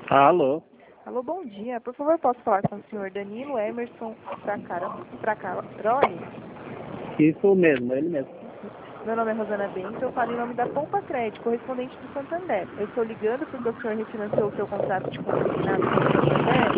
Alô? Alô, bom dia. Por favor, posso falar com o senhor Danilo Emerson Fracaroli? Isso mesmo, ele mesmo. Meu nome é Rosana Bento, eu falo em nome da Poupa Crédito, correspondente do Santander. Eu estou ligando porque o senhor refinanciou o seu contrato de consignado com o Santander.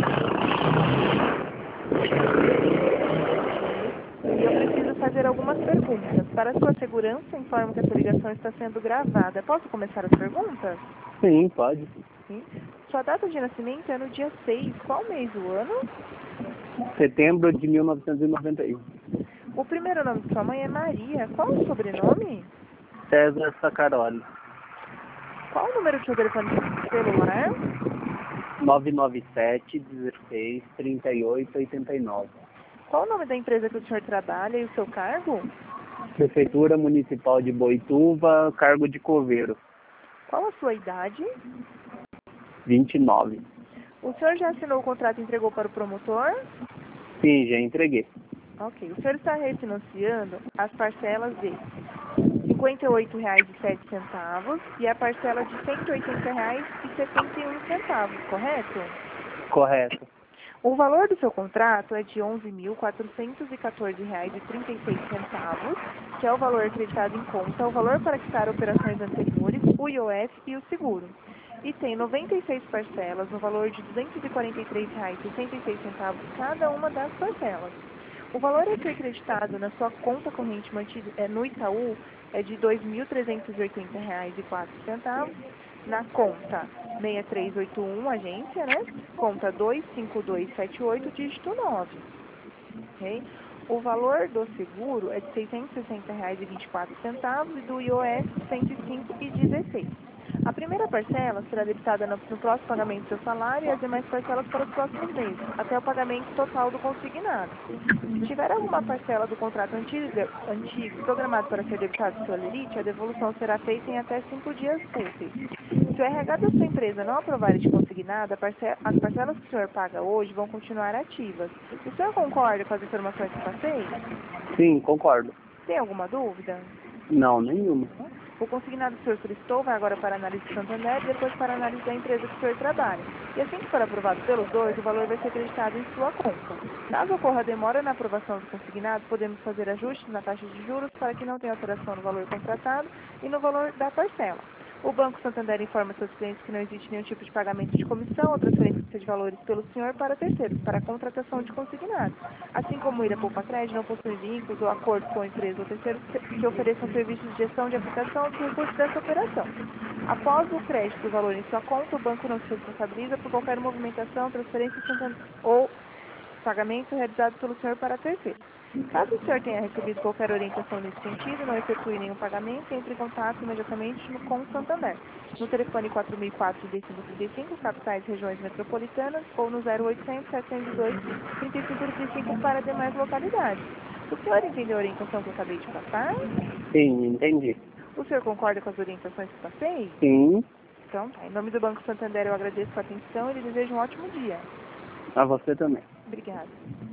E eu preciso fazer algumas perguntas. Para sua segurança, informo que essa ligação está sendo gravada. Posso começar as perguntas? Sim, pode. Sim. Sua data de nascimento é no dia 6. Qual mês do ano? Setembro de 1991. O primeiro nome de sua mãe é Maria. Qual o sobrenome? César Sacaroli. Qual o número do seu telefone celular? 997-16-38-89. Qual o nome da empresa que o senhor trabalha e o seu cargo? Prefeitura Municipal de Boituva, cargo de coveiro. Qual a sua idade? 29. O senhor já assinou o contrato e entregou para o promotor? Sim, já entreguei. Ok. O senhor está refinanciando as parcelas de R$ 58,07 e a parcela de R$ 180,71, correto? Correto. O valor do seu contrato é de R$ 11.414,36, que é o valor acreditado em conta, o valor para quitar operações anteriores, o IOF e o seguro. E tem 96 parcelas no valor de R$ 243,66 cada uma das parcelas. O valor a ser creditado na sua conta corrente mantida no Itaú é de R$ 2.380,04, na conta 6381, agência, né? Conta 25278, dígito 9. Ok? O valor do seguro é de R$ 660,24 e do IOF R$ 105,16. A primeira parcela será debitada no próximo pagamento do seu salário e as demais parcelas para os próximos meses, até o pagamento total do consignado. Se tiver alguma parcela do contrato antigo programado para ser debitado do seu lerite, a devolução será feita em até 5 dias úteis. Se o RH da sua empresa não aprovar este consignado, as parcelas que o senhor paga hoje vão continuar ativas. O senhor concorda com as informações que passei? Sim, concordo. Tem alguma dúvida? Não, nenhuma. O consignado que o senhor solicitou vai agora para a análise do Santander e depois para a análise da empresa que o senhor trabalha. E assim que for aprovado pelos dois, o valor vai ser acreditado em sua conta. Caso ocorra demora na aprovação do consignado, podemos fazer ajustes na taxa de juros para que não tenha alteração no valor contratado e no valor da parcela. O Banco Santander informa seus clientes que não existe nenhum tipo de pagamento de comissão ou transferência de valores pelo senhor para terceiros, para a contratação de consignados. Assim como o Ira Poupa Crédito não possui vínculos ou acordos com empresas ou terceiros que ofereçam serviços de gestão de aplicação dos recursos dessa operação. Após o crédito do valor em sua conta, o banco não se responsabiliza por qualquer movimentação, transferência ou pagamento realizado pelo senhor para terceiros. Caso o senhor tenha recebido qualquer orientação nesse sentido, não efetue nenhum pagamento, entre em contato imediatamente com o Santander, no telefone 4004-3535, capitais e regiões metropolitanas, ou no 0800-702-3535 para demais localidades. O senhor entendeu a orientação que eu acabei de passar? Sim, entendi. O senhor concorda com as orientações que passei? Sim, Então, tá. Em nome do Banco Santander, eu agradeço a atenção e lhe desejo um ótimo dia. a você também. Obrigada.